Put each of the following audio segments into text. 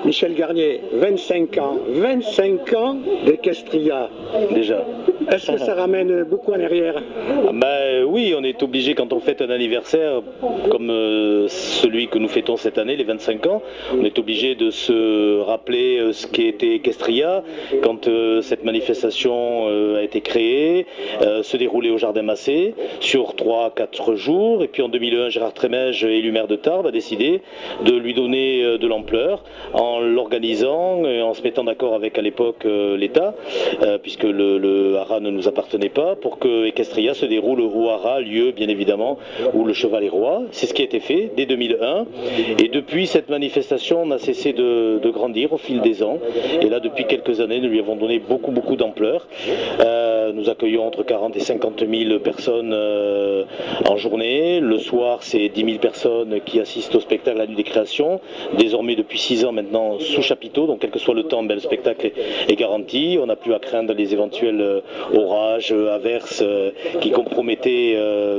Michel Garnier, 25 ans d'Equestria. Déjà. Est-ce que ça ramène beaucoup en arrière? Oui, on est obligé quand on fête un anniversaire comme celui que nous fêtons cette année, les 25 ans, on est obligé de se rappeler ce qu'était Equestria quand cette manifestation a été créée, se déroulait au Jardin Massé sur 3-4 jours, et puis en 2001 Gérard Trémège, élu maire de Tarbes, a décidé de lui donner de l'ampleur en l'organisant et en se mettant d'accord avec à l'époque l'État, puisque le haras ne nous appartenait pas, pour que Equestria se déroule au haras, lieu bien évidemment où le cheval est roi. C'est ce qui a été fait dès 2001, et depuis cette manifestation n'a cessé de grandir au fil des ans, et là depuis quelques années nous lui avons donné beaucoup d'ampleur. Nous accueillons entre 40 et 50 000 personnes en journée. Le soir, c'est 10 000 personnes qui assistent au spectacle La Nuit des Créations, désormais depuis 6 ans maintenant sous chapiteau, donc quel que soit le temps, le spectacle est garanti. On n'a plus à craindre les éventuels orages, averses qui compromettaient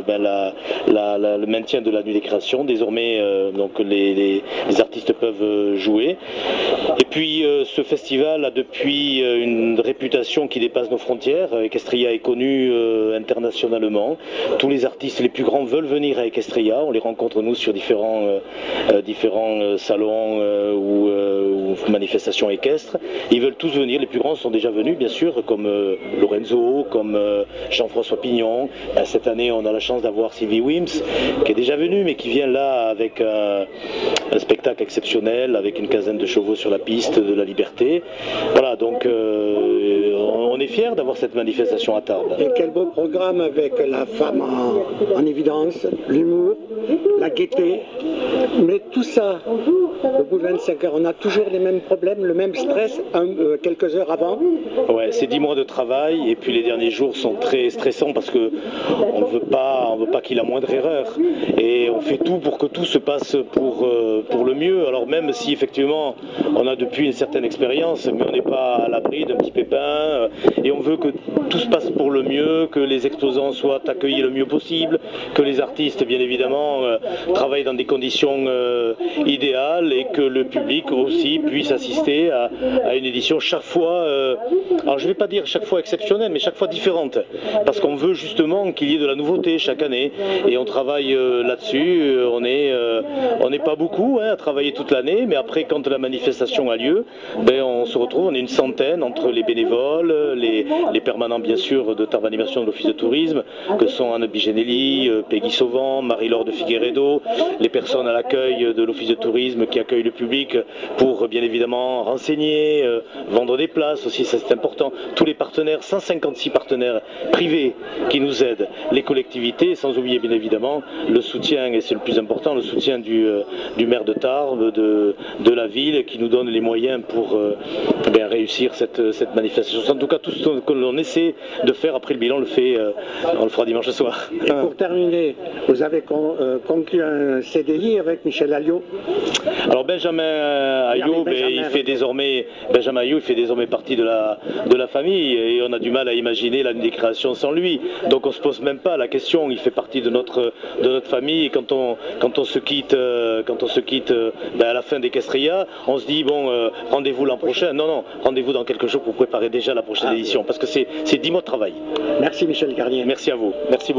le maintien de La Nuit des Créations. Désormais, donc les artistes peuvent jouer. Et puis ce festival a depuis une réputation qui dépasse nos frontières. Equestria est connu internationalement. Tous les artistes les plus grands veulent venir à Equestria. On les rencontre nous sur différents salons ou manifestations équestres. Ils veulent tous venir. Les plus grands sont déjà venus, bien sûr, comme Lorenzo, comme Jean-François Pignon. Cette année, on a la chance d'avoir Sylvie Wims, qui est déjà venue, mais qui vient là avec un spectacle exceptionnel, avec une quinzaine de chevaux sur la piste de la Liberté. Voilà, donc on est fiers d'avoir cette manifestation à Tarbes. Et quel beau programme avec la femme en évidence, l'humour, la gaieté. Mais tout ça, au bout de 25 heures, on a toujours les mêmes problèmes, le même stress quelques heures avant. Ouais, c'est 10 mois de travail, et puis les derniers jours sont très stressants parce que on veut pas qu'il y ait la moindre erreur, et on fait tout pour que tout se passe pour le mieux. Alors même si effectivement on a depuis une certaine expérience, mais on n'est pas à l'abri d'un petit pépin, et on veut que tout se passe pour le mieux, que les exposants soient accueillis le mieux possible, que les artistes bien évidemment travaillent dans des conditions idéales, et que le public aussi puisse assister à une édition chaque fois, alors je ne vais pas dire chaque fois exceptionnelle, mais chaque fois différente, parce qu'on veut justement qu'il y ait de la nouveauté chaque année, et on travaille là-dessus. On n'est pas beaucoup à travailler toute l'année, mais après quand la manifestation a lieu, on se retrouve, on est une centaine entre les bénévoles, les permanents bien sûr de Tarbes Animation de l'Office de Tourisme, que sont Anne Bigenelli, Peggy Sauvant, Marie-Laure de Figueredo, les personnes à l'accueil de l'Office de Tourisme qui accueillent le public pour bien évidemment renseigner, vendre des places aussi, ça c'est important. Tous les partenaires, 156 partenaires privés qui nous aident, les collectivités, sans oublier bien évidemment le soutien, et c'est le plus important, le soutien du maire de Tarbes, de la ville, qui nous donne les moyens pour réussir cette manifestation. En tout cas, tout ce que l'on essaie de faire après le bilan, on le fera dimanche soir. Et pour terminer, vous avez conclu un CDI avec Michel Alliot. Alors Benjamin Alliot, il fait désormais partie de la famille, et on a du mal à imaginer La Nuit des Créations sans lui. Donc on se pose même pas la question. Il fait partie de notre famille, et quand on se quitte à la fin d'Equestria, on se dit rendez-vous l'an prochain. Non, rendez-vous dans quelques jours pour préparer déjà la prochaine édition, parce que c'est 10 mois de travail. Merci Michel Garnier. Merci à vous. Merci beaucoup.